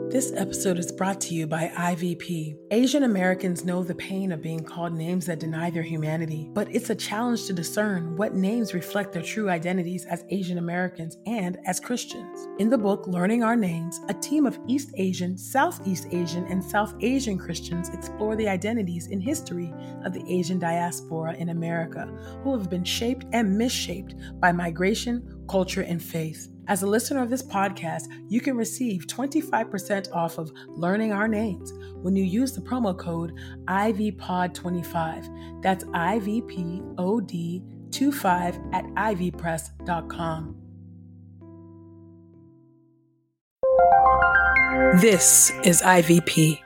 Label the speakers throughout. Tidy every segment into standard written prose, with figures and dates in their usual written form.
Speaker 1: This episode is brought to you by IVP. Asian Americans know the pain of being called names that deny their humanity, but it's a challenge to discern what names reflect their true identities as Asian Americans and as Christians. In the book, Learning Our Names, a team of East Asian, Southeast Asian, and South Asian Christians explore the identities and history of the Asian diaspora in America, who have been shaped and misshaped by migration, culture, and faith. As a listener of this podcast, you can receive 25% off of Learning Our Names when you use the promo code IVPOD25. That's IVPOD25 at ivpress.com. This is IVP.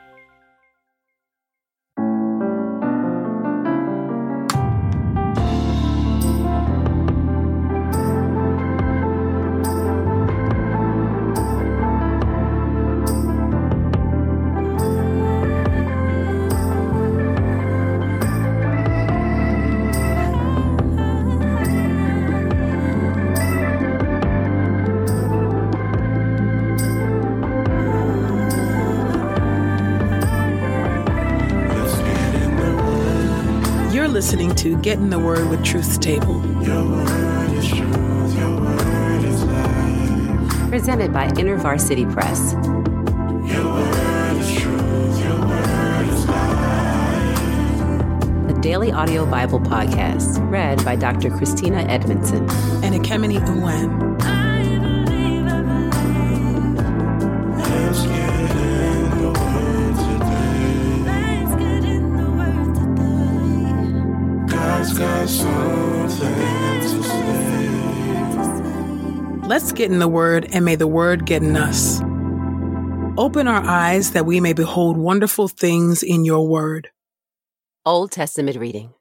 Speaker 1: Listening to Get in the Word with Truth's Table.
Speaker 2: Your word is truth, your word is life.
Speaker 3: Presented by InterVarsity Press.
Speaker 2: Your word is truth, your word is life.
Speaker 3: A daily audio Bible podcast read by Dr. Christina Edmondson
Speaker 1: and Ekemini Uwan.
Speaker 2: Let's get in the word today. God's got something to say.
Speaker 1: Let's get in the Word, and may the Word get in us. Open our eyes that we may behold wonderful things in your Word.
Speaker 3: Old Testament reading.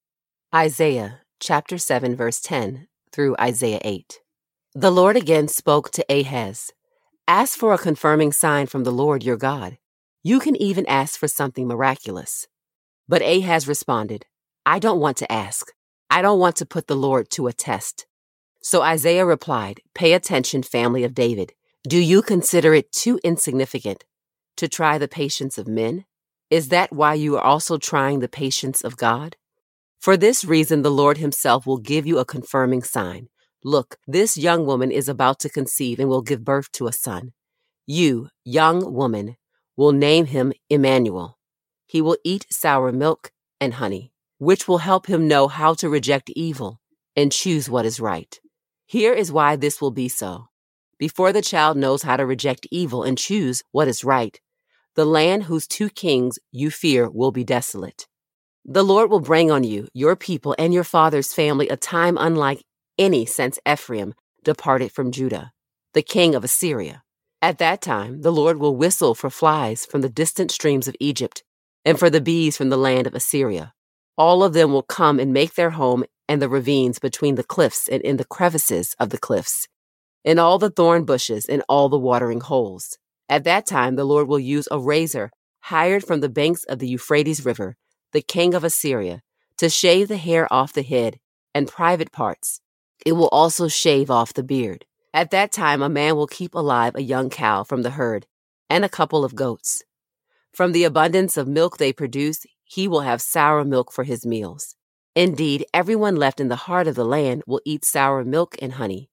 Speaker 3: Isaiah chapter 7, verse 10 through Isaiah 8. The Lord again spoke to Ahaz. Ask for a confirming sign from the Lord your God. You can even ask for something miraculous. But Ahaz responded, I don't want to ask. I don't want to put the Lord to a test. So Isaiah replied, Pay attention, family of David. Do you consider it too insignificant to try the patience of men? Is that why you are also trying the patience of God? For this reason, the Lord himself will give you a confirming sign. Look, this young woman is about to conceive and will give birth to a son. You, young woman, will name him Emmanuel. He will eat sour milk and honey, which will help him know how to reject evil and choose what is right. Here is why this will be so. Before the child knows how to reject evil and choose what is right, the land whose two kings you fear will be desolate. The Lord will bring on you, your people, and your father's family a time unlike any since Ephraim departed from Judah, the king of Assyria. At that time, the Lord will whistle for flies from the distant streams of Egypt and for the bees from the land of Assyria. All of them will come and make their home in the ravines between the cliffs and in the crevices of the cliffs, in all the thorn bushes and all the watering holes. At that time, the Lord will use a razor hired from the banks of the Euphrates River, the king of Assyria, to shave the hair off the head and private parts. It will also shave off the beard. At that time, a man will keep alive a young cow from the herd and a couple of goats. From the abundance of milk they produce, he will have sour milk for his meals. Indeed, everyone left in the heart of the land will eat sour milk and honey.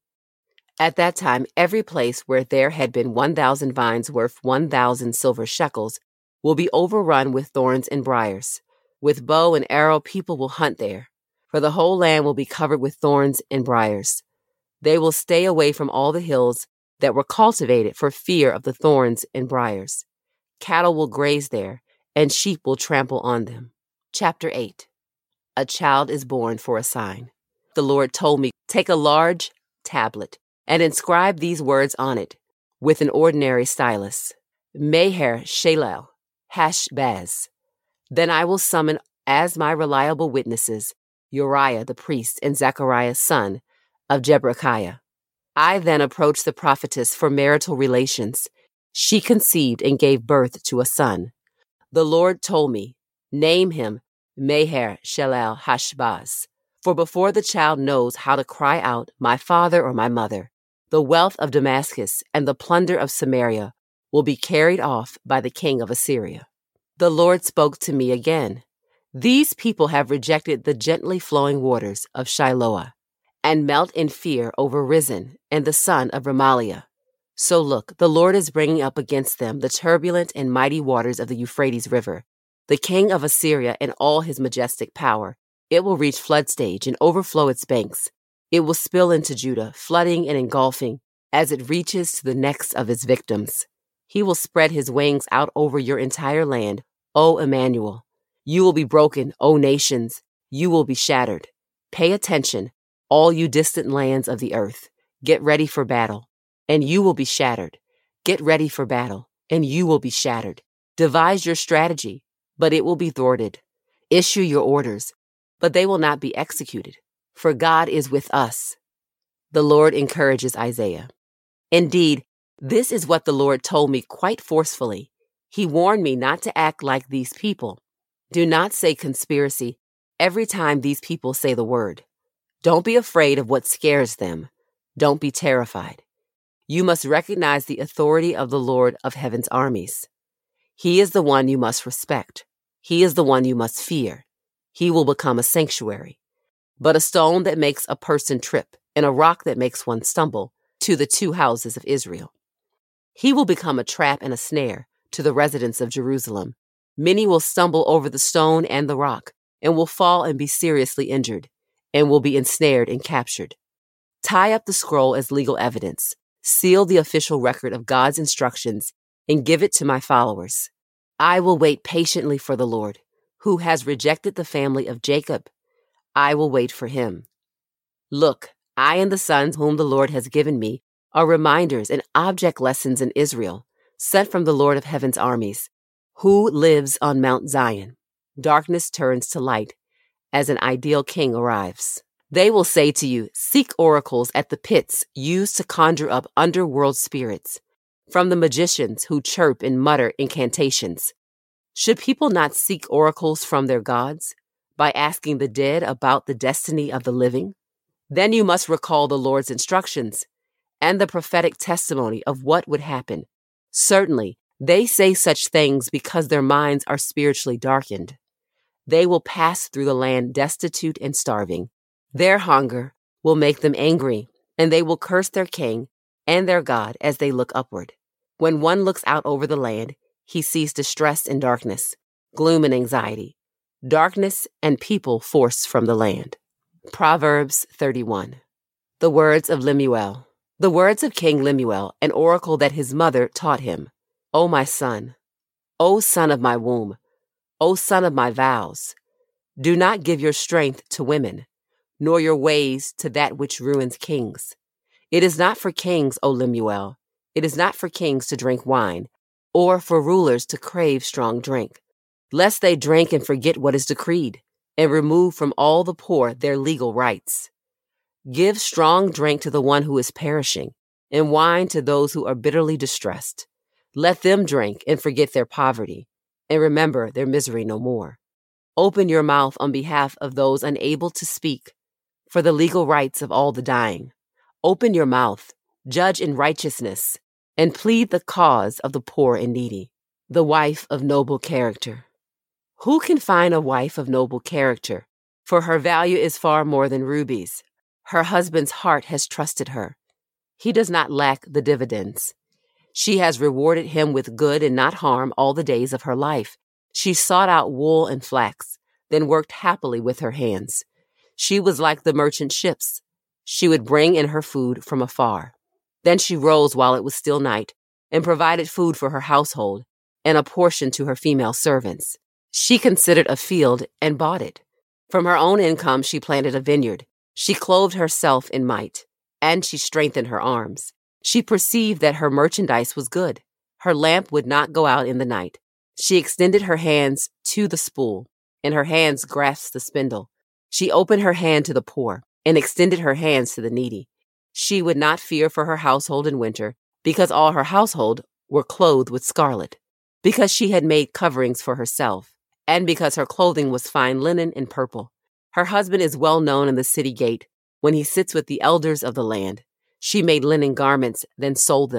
Speaker 3: At that time, every place where there had been 1,000 vines worth 1,000 silver shekels will be overrun with thorns and briars. With bow and arrow, people will hunt there, for the whole land will be covered with thorns and briars. They will stay away from all the hills that were cultivated for fear of the thorns and briars. Cattle will graze there, and sheep will trample on them. Chapter 8. A child is born for a sign. The Lord told me, take a large tablet and inscribe these words on it with an ordinary stylus. Meher Shalal Hashbaz. Then I will summon as my reliable witnesses Uriah the priest and Zechariah son of Jeberechiah. I then approached the prophetess for marital relations. She conceived and gave birth to a son. The Lord told me, name him Meher Shalal Hashbaz. For before the child knows how to cry out, my father or my mother, the wealth of Damascus and the plunder of Samaria will be carried off by the king of Assyria. The Lord spoke to me again. These people have rejected the gently flowing waters of Shiloah and melt in fear over Rezin and the son of Remaliah. So look, the Lord is bringing up against them the turbulent and mighty waters of the Euphrates River, the king of Assyria and all his majestic power. It will reach flood stage and overflow its banks. It will spill into Judah, flooding and engulfing as it reaches to the necks of its victims. He will spread his wings out over your entire land, O Emmanuel. You will be broken, O nations. You will be shattered. Pay attention, all you distant lands of the earth. Get ready for battle, and you will be shattered. Get ready for battle, and you will be shattered. Devise your strategy, but it will be thwarted. Issue your orders, but they will not be executed, for God is with us. The Lord encourages Isaiah. Indeed, this is what the Lord told me quite forcefully. He warned me not to act like these people. Do not say conspiracy every time these people say the word. Don't be afraid of what scares them. Don't be terrified. You must recognize the authority of the Lord of heaven's armies. He is the one you must respect. He is the one you must fear. He will become a sanctuary, but a stone that makes a person trip and a rock that makes one stumble to the two houses of Israel. He will become a trap and a snare to the residents of Jerusalem. Many will stumble over the stone and the rock, and will fall and be seriously injured, and will be ensnared and captured. Tie up the scroll as legal evidence, seal the official record of God's instructions, and give it to my followers. I will wait patiently for the Lord, who has rejected the family of Jacob. I will wait for him. Look, I and the sons whom the Lord has given me are reminders and object lessons in Israel, sent from the Lord of heaven's armies, who lives on Mount Zion. Darkness turns to light as an ideal king arrives. They will say to you, seek oracles at the pits used to conjure up underworld spirits, from the magicians who chirp and mutter incantations. Should people not seek oracles from their gods by asking the dead about the destiny of the living? Then you must recall the Lord's instructions and the prophetic testimony of what would happen. Certainly, they say such things because their minds are spiritually darkened. They will pass through the land destitute and starving. Their hunger will make them angry, and they will curse their king and their God as they look upward. When one looks out over the land, he sees distress and darkness, gloom and anxiety, darkness and people forced from the land. Proverbs 31. The words of Lemuel. The words of King Lemuel, an oracle that his mother taught him. O my son, O son of my womb, O son of my vows, do not give your strength to women, nor your ways to that which ruins kings. It is not for kings, O Lemuel, it is not for kings to drink wine, or for rulers to crave strong drink, lest they drink and forget what is decreed, and remove from all the poor their legal rights. Give strong drink to the one who is perishing, and wine to those who are bitterly distressed. Let them drink and forget their poverty, and remember their misery no more. Open your mouth on behalf of those unable to speak, for the legal rights of all the dying. Open your mouth, judge in righteousness, and plead the cause of the poor and needy. The wife of noble character. Who can find a wife of noble character? For her value is far more than rubies. Her husband's heart has trusted her. He does not lack the dividends. She has rewarded him with good and not harm all the days of her life. She sought out wool and flax, then worked happily with her hands. She was like the merchant ships. She would bring in her food from afar. Then she rose while it was still night, and provided food for her household, and a portion to her female servants. She considered a field and bought it. From her own income she planted a vineyard. She clothed herself in might, and she strengthened her arms. She perceived that her merchandise was good. Her lamp would not go out in the night. She extended her hands to the spool, and her hands grasped the spindle. She opened her hand to the poor, and extended her hands to the needy. She would not fear for her household in winter, because all her household were clothed with scarlet, because she had made coverings for herself, and because her clothing was fine linen and purple. Her husband is well known in the city gate when he sits with the elders of the land. She made linen garments, then sold them,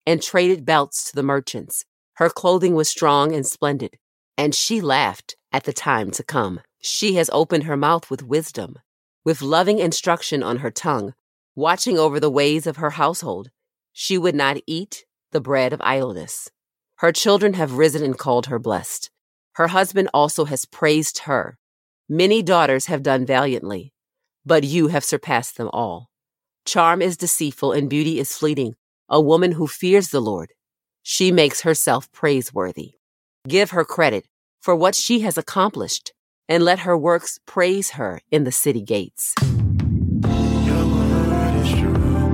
Speaker 3: and traded belts to the merchants. Her clothing was strong and splendid, and she laughed at the time to come. She has opened her mouth with wisdom, with loving instruction on her tongue, watching over the ways of her household. She would not eat the bread of idleness. Her children have risen and called her blessed. Her husband also has praised her. Many daughters have done valiantly, but you have surpassed them all. Charm is deceitful and beauty is fleeting. A woman who fears the Lord, she makes herself praiseworthy. Give her credit for what she has accomplished, and let her works praise her in the city gates.
Speaker 2: Your word is true.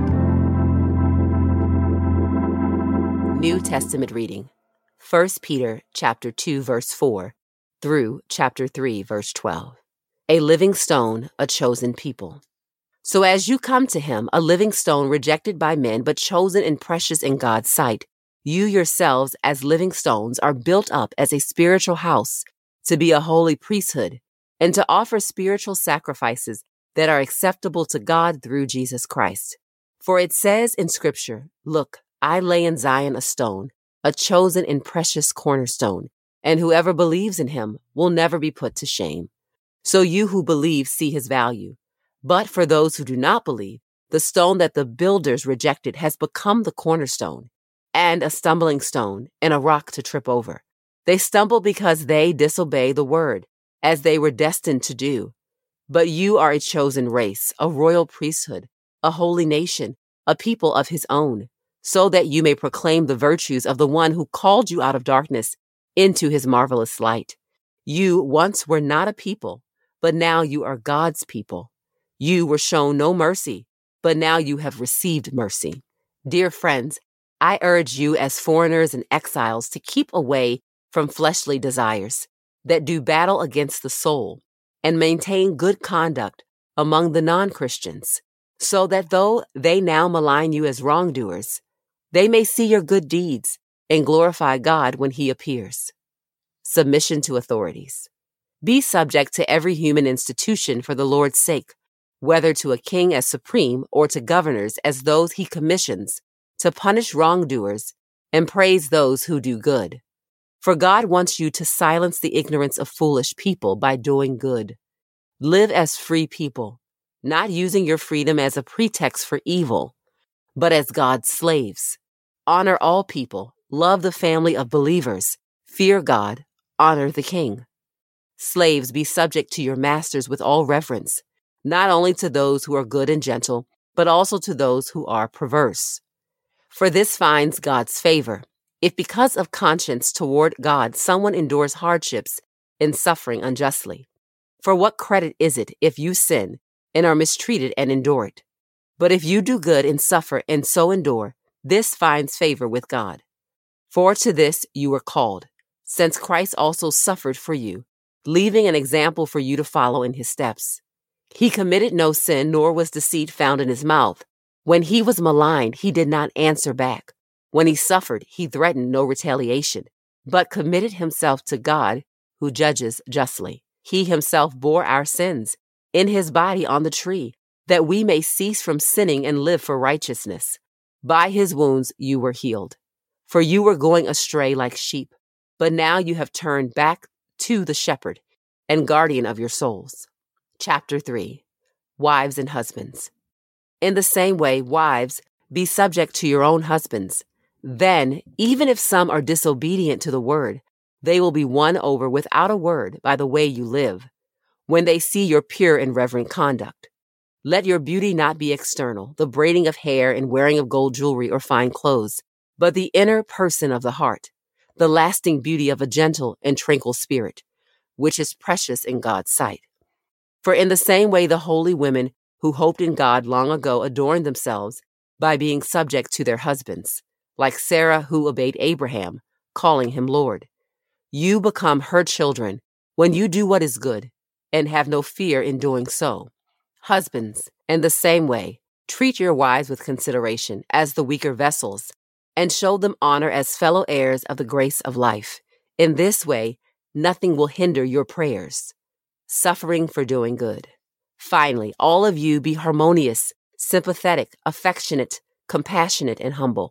Speaker 3: New Testament reading. 1 Peter chapter 2, verse 4 through chapter 3, verse 12. A living stone, a chosen people. So as you come to him, a living stone rejected by men, but chosen and precious in God's sight, you yourselves as living stones are built up as a spiritual house to be a holy priesthood and to offer spiritual sacrifices that are acceptable to God through Jesus Christ. For it says in Scripture, "Look, I lay in Zion a stone, a chosen and precious cornerstone, and whoever believes in him will never be put to shame." So you who believe see his value. But for those who do not believe, the stone that the builders rejected has become the cornerstone, and a stumbling stone and a rock to trip over. They stumble because they disobey the word, as they were destined to do. But you are a chosen race, a royal priesthood, a holy nation, a people of his own, so that you may proclaim the virtues of the one who called you out of darkness into his marvelous light. You once were not a people, but now you are God's people. You were shown no mercy, but now you have received mercy. Dear friends, I urge you as foreigners and exiles to keep away from fleshly desires that do battle against the soul and maintain good conduct among the non-Christians, so that though they now malign you as wrongdoers, they may see your good deeds and glorify God when he appears. Submission to authorities. Be subject to every human institution for the Lord's sake, whether to a king as supreme or to governors as those he commissions, to punish wrongdoers and praise those who do good. For God wants you to silence the ignorance of foolish people by doing good. Live as free people, not using your freedom as a pretext for evil, but as God's slaves. Honor all people, love the family of believers, fear God, honor the king. Slaves, be subject to your masters with all reverence, not only to those who are good and gentle, but also to those who are perverse. For this finds God's favor, if because of conscience toward God someone endures hardships and suffering unjustly. For what credit is it if you sin and are mistreated and endure it? But if you do good and suffer and so endure, this finds favor with God. For to this you were called, since Christ also suffered for you, leaving an example for you to follow in his steps. He committed no sin, nor was deceit found in his mouth. When he was maligned, he did not answer back. When he suffered, he threatened no retaliation, but committed himself to God, who judges justly. He himself bore our sins in his body on the tree, that we may cease from sinning and live for righteousness. By his wounds you were healed. For you were going astray like sheep, but now you have turned back to the shepherd and guardian of your souls. Chapter 3. Wives and Husbands. In the same way, wives, be subject to your own husbands. Then, even if some are disobedient to the word, they will be won over without a word by the way you live, when they see your pure and reverent conduct. Let your beauty not be external, the braiding of hair and wearing of gold jewelry or fine clothes, but the inner person of the heart, the lasting beauty of a gentle and tranquil spirit, which is precious in God's sight. For in the same way the holy women who hoped in God long ago adorned themselves by being subject to their husbands, like Sarah who obeyed Abraham, calling him Lord. You become her children when you do what is good and have no fear in doing so. Husbands, in the same way, treat your wives with consideration as the weaker vessels, and show them honor as fellow heirs of the grace of life. In this way, nothing will hinder your prayers. Suffering for doing good. Finally, all of you be harmonious, sympathetic, affectionate, compassionate, and humble.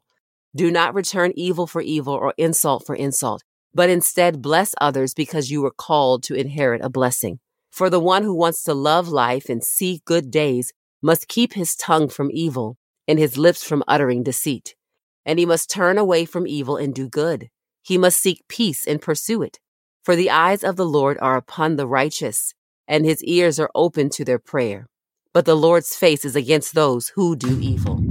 Speaker 3: Do not return evil for evil or insult for insult, but instead bless others because you were called to inherit a blessing. For the one who wants to love life and see good days must keep his tongue from evil and his lips from uttering deceit. And he must turn away from evil and do good. He must seek peace and pursue it. For the eyes of the Lord are upon the righteous, and his ears are open to their prayer. But the Lord's face is against those who do evil.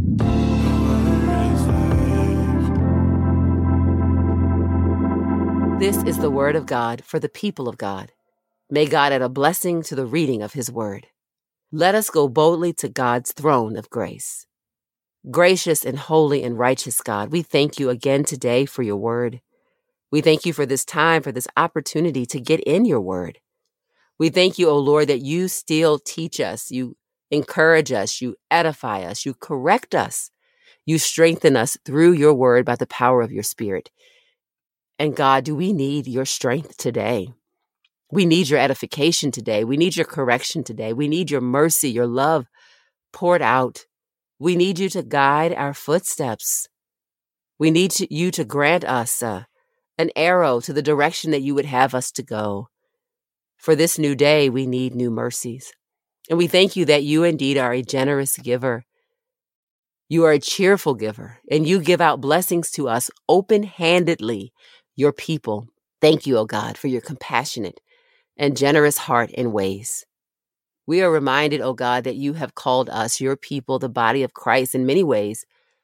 Speaker 3: This is the word of God for the people of God. May God add a blessing to the reading of his word. Let us go boldly to God's throne of grace. Gracious and holy and righteous God, we thank you again today for your word. We thank you for this time, for this opportunity to get in your word. We thank you, O Lord, that you still teach us, you encourage us, you edify us, you correct us, you strengthen us through your word by the power of your Spirit. And God, do we need your strength today? We need your edification today. We need your correction today. We need your mercy, your love poured out. We need you to guide our footsteps. We need you to grant us an arrow to the direction that you would have us to go. For this new day, we need new mercies. And we thank you that you indeed are a generous giver. You are a cheerful giver, and you give out blessings to us open-handedly, your people. Thank you, O God, for your compassionate and generous heart and ways. We are reminded, O God, that you have called us, your people, the body of Christ, in many ways,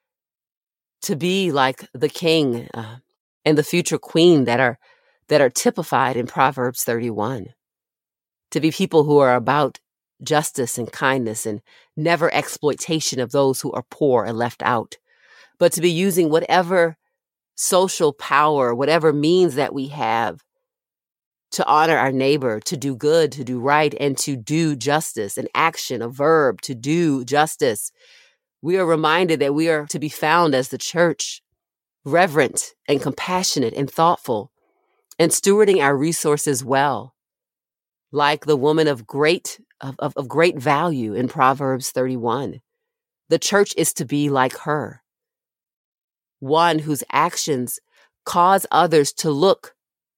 Speaker 3: to be like the king and the future queen that are typified in Proverbs 31. To be people who are about justice and kindness and never exploitation of those who are poor and left out, but to be using whatever social power, whatever means that we have to honor our neighbor, to do good, to do right, and to do justice, an action, a verb, to do justice. We are reminded that we are to be found as the church, reverent and compassionate and thoughtful, and stewarding our resources well, like the woman of great value in Proverbs 31. The church is to be like her, one whose actions cause others to look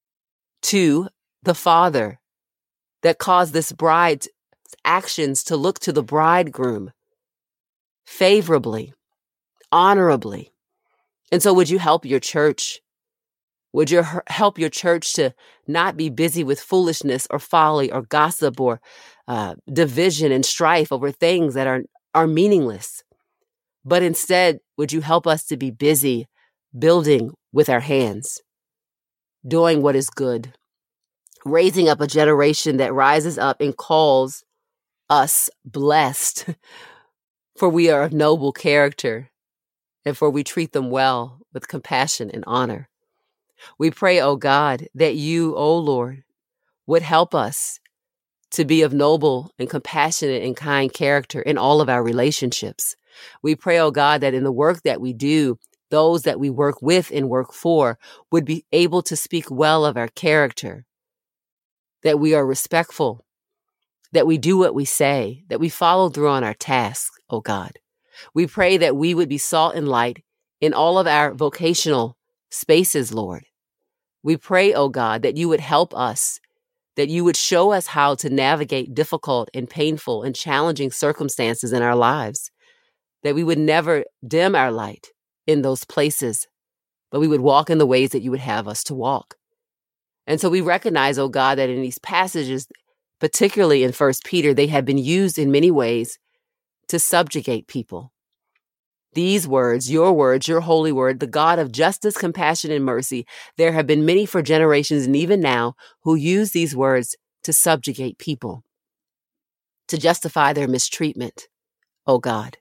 Speaker 3: to the Father, that cause this bride's actions to look to the bridegroom favorably, honorably. And so would you help your church? Would you help your church to not be busy with foolishness or folly or gossip or division and strife over things that are meaningless? But instead, would you help us to be busy building with our hands, doing what is good, raising up a generation that rises up and calls us blessed, for we are of noble character, and for we treat them well with compassion and honor. We pray, O God, that you, O Lord, would help us to be of noble and compassionate and kind character in all of our relationships. We pray, O God, that in the work that we do, those that we work with and work for would be able to speak well of our character, that we are respectful, that we do what we say, that we follow through on our tasks, O God. We pray that we would be salt and light in all of our vocational spaces, Lord. We pray, O God, that you would help us, that you would show us how to navigate difficult and painful and challenging circumstances in our lives, that we would never dim our light in those places, but we would walk in the ways that you would have us to walk. And so we recognize, oh God, that in these passages, particularly in 1 Peter, they have been used in many ways to subjugate people. These words, your holy word, the God of justice, compassion, and mercy, there have been many for generations and even now who use these words to subjugate people, to justify their mistreatment, oh God,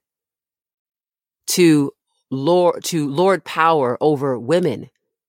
Speaker 3: to lord power over women,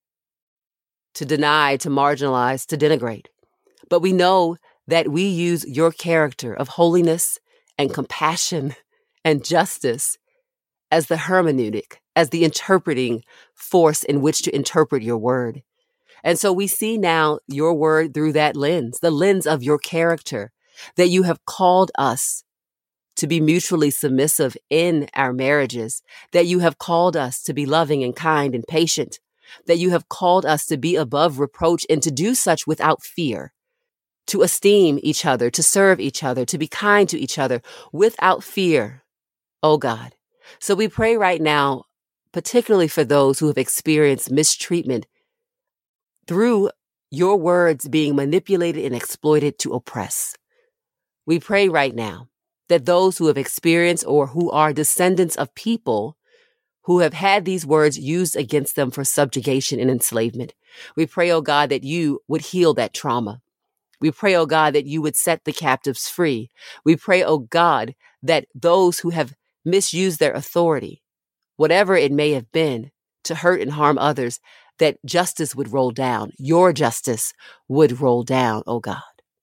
Speaker 3: to deny, to marginalize, to denigrate. But we know that we use your character of holiness and compassion and justice as the hermeneutic, as the interpreting force in which to interpret your word. And so we see now your word through that lens, the lens of your character, that you have called us to be mutually submissive in our marriages, that you have called us to be loving and kind and patient, that you have called us to be above reproach and to do such without fear, to esteem each other, to serve each other, to be kind to each other without fear, oh God. So we pray right now, particularly for those who have experienced mistreatment through your words being manipulated and exploited to oppress. We pray right now that those who have experienced or who are descendants of people who have had these words used against them for subjugation and enslavement, we pray, oh God, that you would heal that trauma. We pray, oh God, that you would set the captives free. We pray, oh God, that those who have misused their authority, whatever it may have been, to hurt and harm others, that justice would roll down. Your justice would roll down, oh God.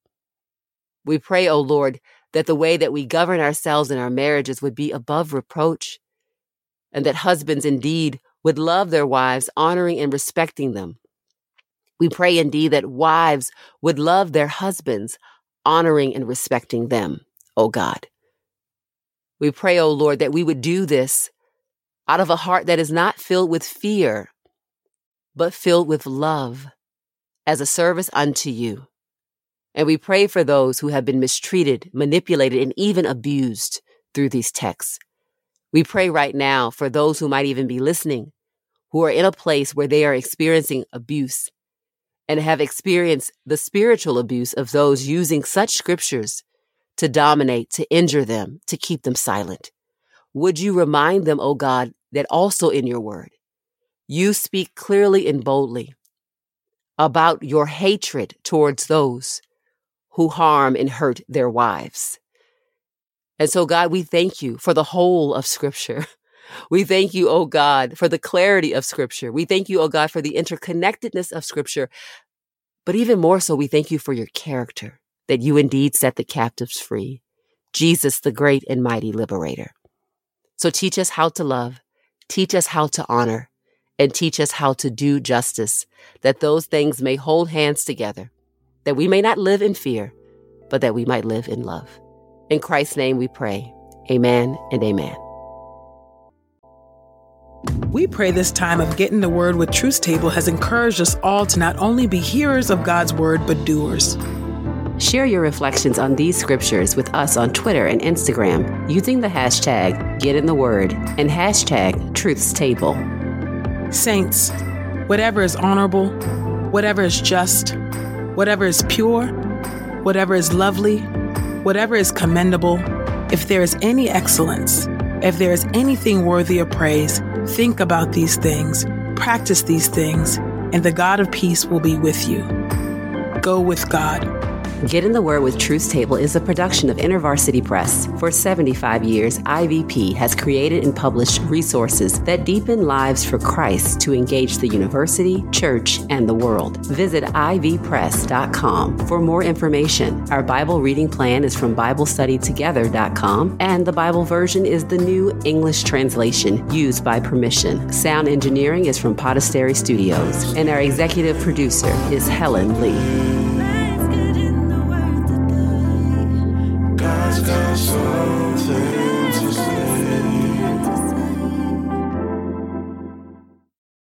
Speaker 3: We pray, oh Lord, that the way that we govern ourselves in our marriages would be above reproach, and that husbands indeed would love their wives, honoring and respecting them. We pray indeed that wives would love their husbands, honoring and respecting them, oh God. We pray, oh Lord, that we would do this out of a heart that is not filled with fear, but filled with love as a service unto you. And we pray for those who have been mistreated, manipulated, and even abused through these texts. We pray right now for those who might even be listening, who are in a place where they are experiencing abuse and have experienced the spiritual abuse of those using such scriptures to dominate, to injure them, to keep them silent. Would you remind them, oh God, that also in your word, you speak clearly and boldly about your hatred towards those who harm and hurt their wives. And so, God, we thank you for the whole of Scripture. We thank you, oh God, for the clarity of Scripture. We thank you, oh God, for the interconnectedness of Scripture. But even more so, we thank you for your character, that you indeed set the captives free. Jesus, the great and mighty liberator. So teach us how to love, teach us how to honor, and teach us how to do justice, that those things may hold hands together, that we may not live in fear, but that we might live in love. In Christ's name we pray. Amen and amen.
Speaker 1: We pray this time of Getting the Word with Truth Table has encouraged us all to not only be hearers of God's Word, but doers.
Speaker 3: Share your reflections on these scriptures with us on Twitter and Instagram using the hashtag #GetInTheWord and hashtag #TruthsTable.
Speaker 1: Saints, whatever is honorable, whatever is just, whatever is pure, whatever is lovely, whatever is commendable, if there is any excellence, if there is anything worthy of praise, think about these things, practice these things, and the God of peace will be with you. Go with God.
Speaker 3: Get in the Word with Truth Table is a production of InterVarsity Press. For 75 years, IVP has created and published resources that deepen lives for Christ to engage the university, church, and the world. Visit ivpress.com for more information. Our Bible reading plan is from BibleStudyTogether.com, and the Bible version is the New English Translation used by permission. Sound engineering is from Podastery Studios, and our executive producer is Helen Lee.
Speaker 2: God's got something to say.